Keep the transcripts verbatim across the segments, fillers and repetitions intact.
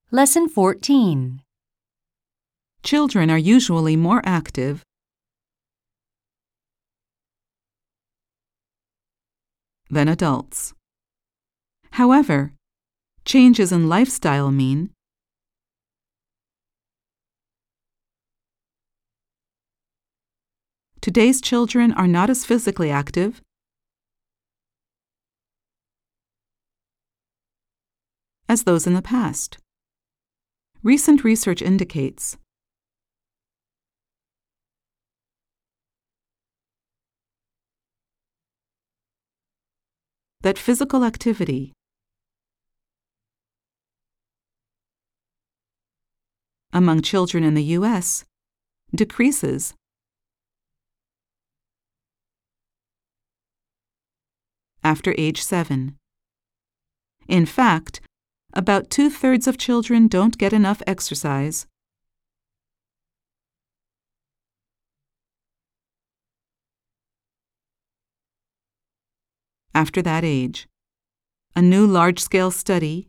Lesson fourteen. Children are usually more active than adults. However, changes in lifestyle mean today's children are not as physically active as those in the past. Recent research indicates that physical activity among children in the U S decreases after age seven. In fact, about two-thirds of children don't get enough exercise after that age. A new large-scale study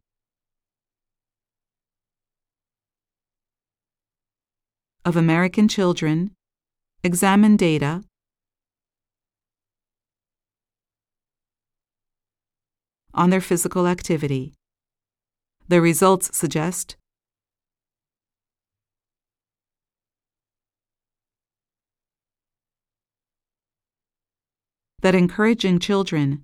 of American children examined data on their physical activity. The results suggest that encouraging children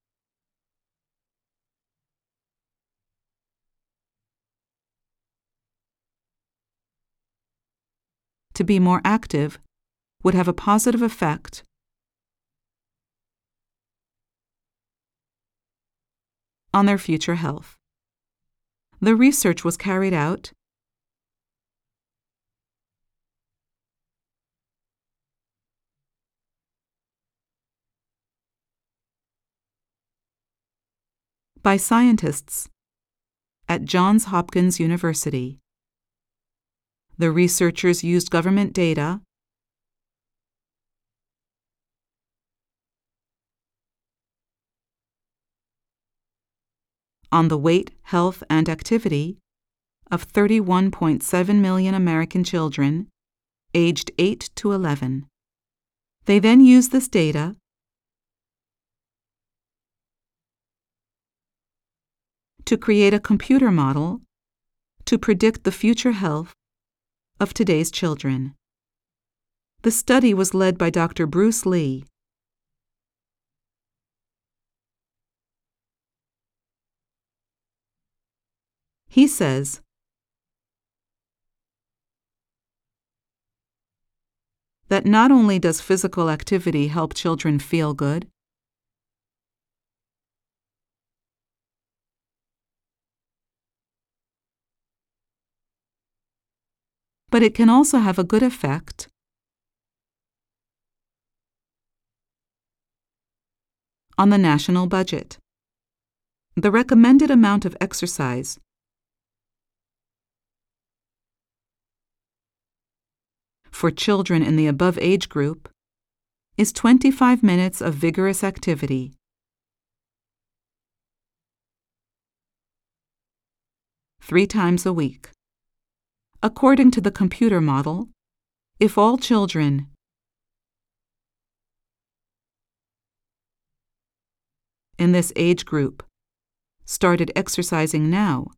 to be more active would have a positive effect on their future health. The research was carried out by scientists at Johns Hopkins University. The researchers used government data on the weight, health, and activity of thirty-one point seven million American children aged eight to eleven. They then used this data to create a computer model to predict the future health of today's children. The study was led by Doctor Bruce Lee. He says, that not only does physical activity help children feel good, but it can also have a good effect on the national budget. The recommended amount of exercise for children in the above age group is twenty-five minutes of vigorous activity. Three times a week. According to the computer model, if all children in this age group started exercising now,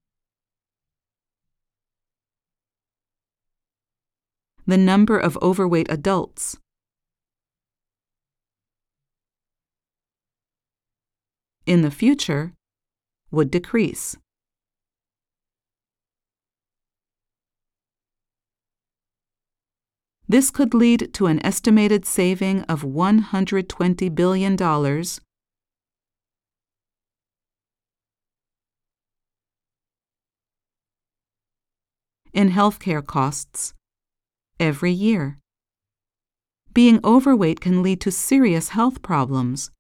the number of overweight adults in the future would decrease. This could lead to an estimated saving of one hundred twenty billion dollars in healthcare costs every year. Being overweight can lead to serious health problems.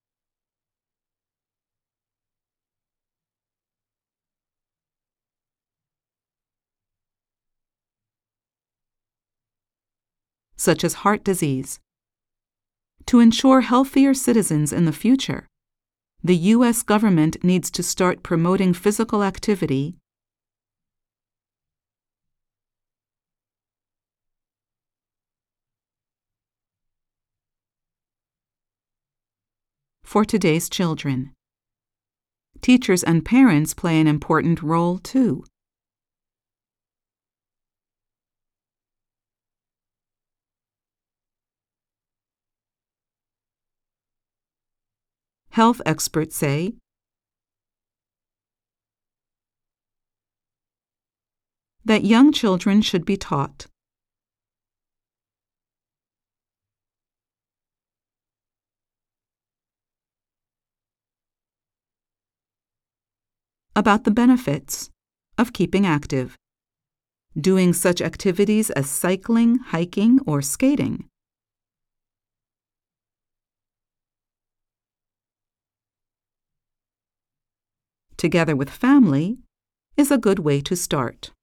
Such as heart disease. To ensure healthier citizens in the future, the U S government needs to start promoting physical activity for today's children. Teachers and parents play an important role too. Health experts say that young children should be taught about the benefits of keeping active, doing such activities as cycling, hiking, or skating. Together with family is a good way to start.